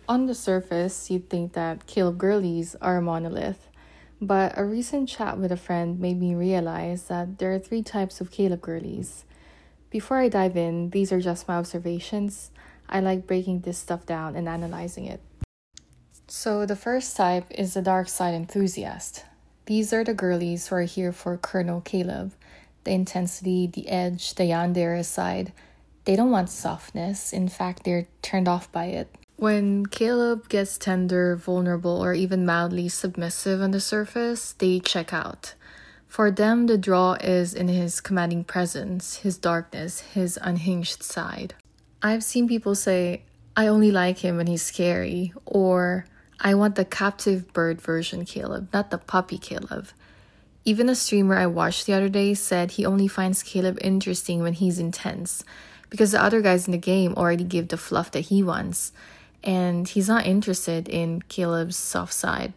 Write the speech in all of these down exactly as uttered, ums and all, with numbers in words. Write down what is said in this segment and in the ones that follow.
On the surface, you'd think that Caleb girlies are a monolith, but a recent chat with a friend made me realize that there are three types of Caleb girlies. Before I dive in, these are just my observations. I like breaking this stuff down and analyzing it. So, the first type is the dark side enthusiast. These are the girlies who are here for Colonel Caleb. The intensity, the edge, the yandere side. They don't want softness. In fact, they're turned off by it. When Caleb gets tender, vulnerable, or even mildly submissive on the surface, they check out. For them, the draw is in his commanding presence, his darkness, his unhinged side. I've seen people say, I only like him when he's scary, or I want the captive bird version Caleb, not the puppy Caleb. Even a streamer I watched the other day said he only finds Caleb interesting when he's intense, because the other guys in the game already give the fluff that he wants, and he's not interested in Caleb's soft side.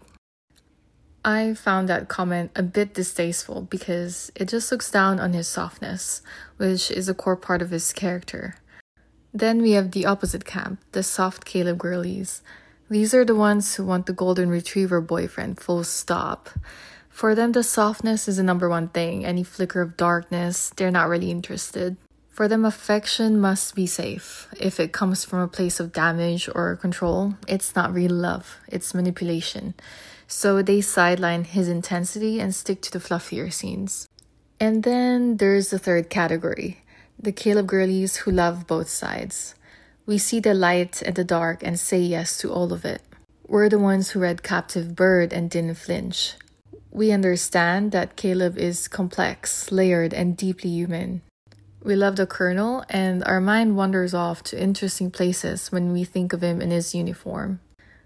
I found that comment a bit distasteful because it just looks down on his softness, which is a core part of his character. Then we have the opposite camp, the soft Caleb girlies. These are the ones who want the golden retriever boyfriend, full stop. For them, the softness is the number one thing. Any flicker of darkness, they're not really interested. For them, affection must be safe. If it comes from a place of damage or control, it's not real love, it's manipulation. So they sideline his intensity and stick to the fluffier scenes. And then there's the third category, the Caleb girlies who love both sides. We see the light and the dark and say yes to all of it. We're the ones who read Captive Bird and didn't flinch. We understand that Caleb is complex, layered, and deeply human. We love the Colonel, and our mind wanders off to interesting places when we think of him in his uniform.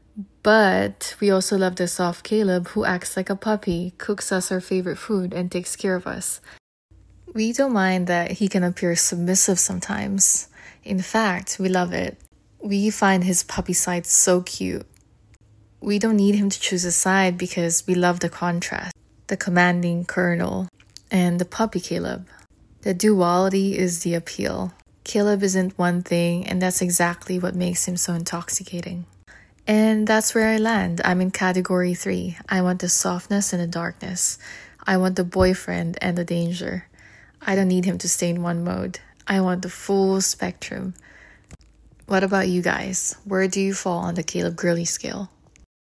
But we also love the soft Caleb who acts like a puppy, cooks us our favorite food, and takes care of us. We don't mind that he can appear submissive sometimes. In fact, we love it. We find his puppy side so cute. We don't need him to choose a side because we love the contrast. The commanding Colonel and the puppy Caleb. The duality is the appeal. Caleb isn't one thing, and that's exactly what makes him so intoxicating. And that's where I land. I'm in category three. I want the softness and the darkness. I want the boyfriend and the danger. I don't need him to stay in one mode. I want the full spectrum. What about you guys? Where do you fall on the Caleb girly scale?